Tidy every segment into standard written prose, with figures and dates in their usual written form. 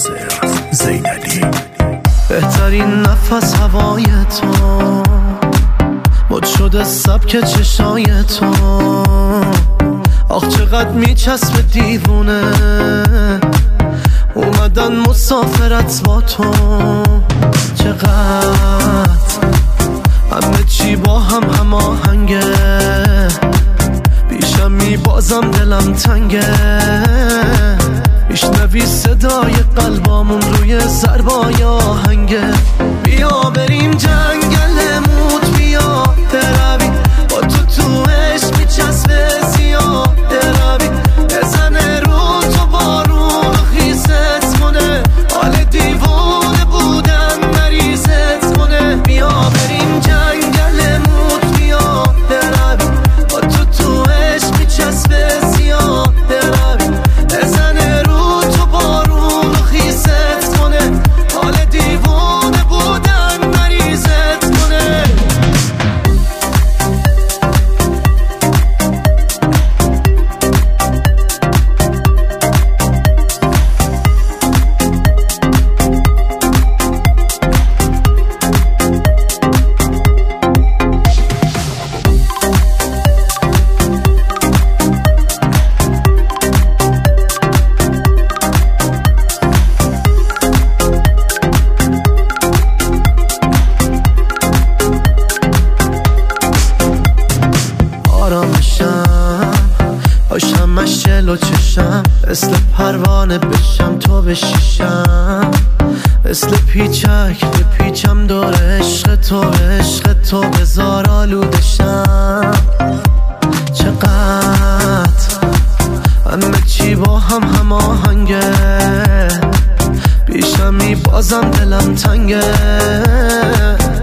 ناصر زینلی. بهترین نفس هوای تو، مد شده سبک چشای تو. آخ چقدر میچسب دیوونه، اومدن مسافرت با تو. چقدر همه چی با هم هماهنگه، پیشم میبازم دلم تنگه. میشنوی صدای قلبامون روی ضربای آهنگه. بیا بریم جنگل موت، بیا بروی با تو عشق میچسبه زیاد بروی. بزنه رو تو بارون خیست کنه، حال دیوانه بودن مریضت کنه. بیا بریم جنگل موت، بیا بروی با تو عشق میچسبه زیاد بروی. بزنه رو تو بارون خیست کنه، حال دیوانه بودن مریضت کنه. همش جلو چشم، مثل پروانه بشم تو بشیشم. مثل پیچک بپیچم دور عشق تو بزار آلودشم. چقدر همه چی با هم هماهنگه، پیشم میبازم دلم تنگه.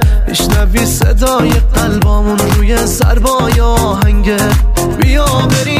میشنوی صدای قلبامون روی ضربای آهنگه. بیا بریم